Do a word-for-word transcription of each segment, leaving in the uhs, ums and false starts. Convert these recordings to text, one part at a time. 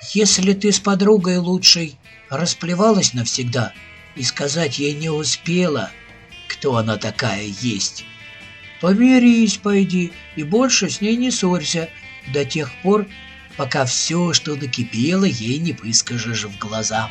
Если ты с подругой лучшей расплевалась навсегда и сказать ей не успела, кто она такая есть, помирись, пойди, и больше с ней не ссорься до тех пор, пока все, что накипело, ей не выскажешь в глаза.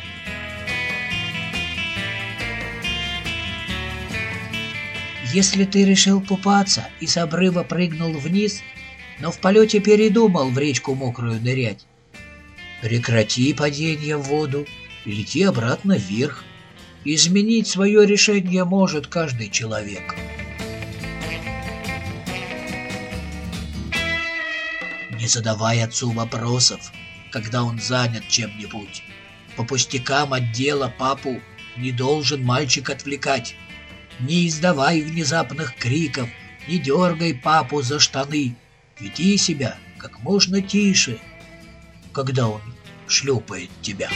Если ты решил купаться и с обрыва прыгнул вниз, но в полете передумал в речку мокрую нырять, прекрати падение в воду и лети обратно вверх. Изменить свое решение может каждый человек. Не задавай отцу вопросов, когда он занят чем-нибудь. По пустякам от дела папу не должен мальчик отвлекать. Не издавай внезапных криков, не дергай папу за штаны. Веди себя как можно тише, когда он шлепает тебя.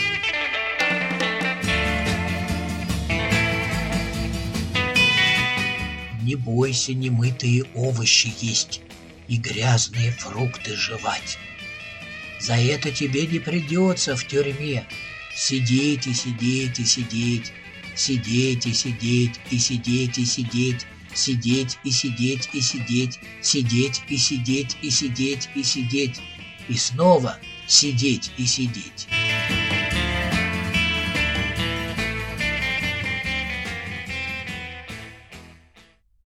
Не бойся немытые овощи есть и грязные фрукты жевать. За это тебе не придется в тюрьме сидеть и сидеть и сидеть, сидеть и сидеть и сидеть и сидеть, сидеть и сидеть и сидеть, сидеть и сидеть и сидеть и сидеть, и снова сидеть и сидеть.